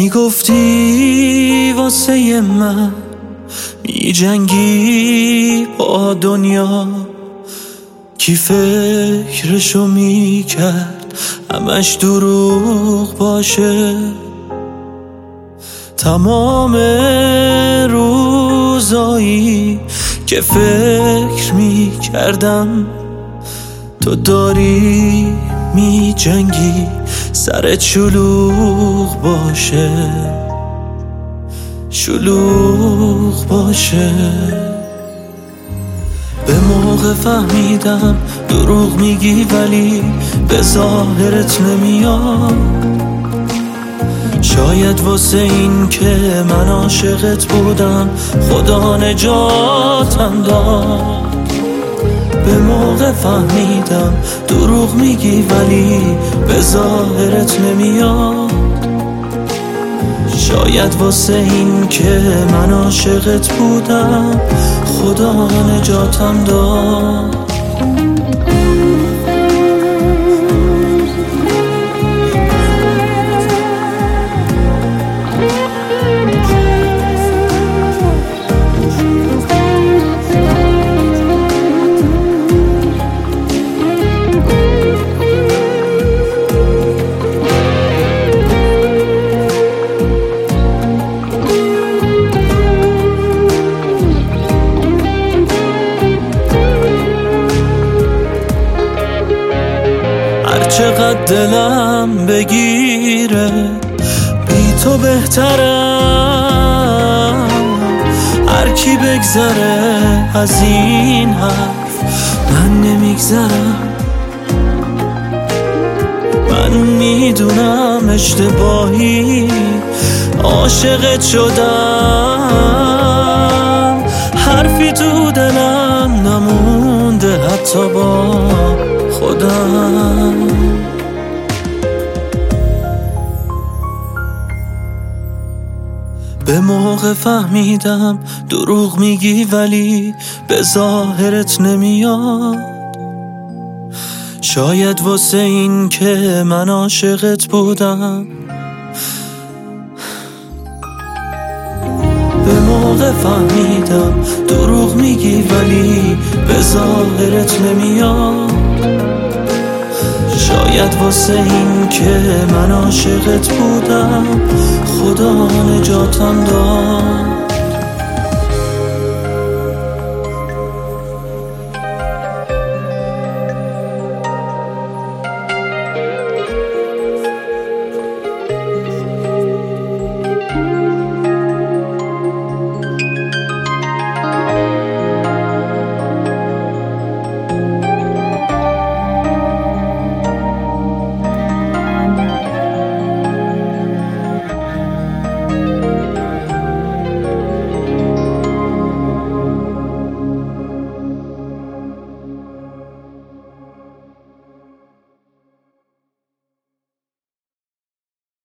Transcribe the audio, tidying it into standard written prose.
میگفتی واسه من میجنگی با دنیا، کی فکرشو میکرد همش دروغ باشه. تمام روزایی که فکر میکردم تو داری میجنگی سرت شلوغ باشه، شلوغ باشه. به موقع فهمیدم دروغ میگی ولی به ظاهرت نمیاد. شاید واسه این که من عاشقت بودم خدا نجاتم داد. به موقع فهمیدم دروغ میگی ولی به ظاهرت نمیاد. شاید واسه این که من عاشقت بودم خدا نجاتم داد. چقدر دلم بگیره بی تو بهترم. هر کی بگذره از این حرف من نمیگذرم. من میدونم اشتباهی عاشقت شدم. حرفی تو دلم نمونده حتی با خودم. به موقع فهمیدم دروغ میگی ولی به ظاهرت نمیاد. شاید واسه این که من عاشقت بودم. به موقع فهمیدم دروغ میگی ولی به ظاهرت نمیاد. شاید واسه این که من عاشقت بودم خدا نجاتم داد.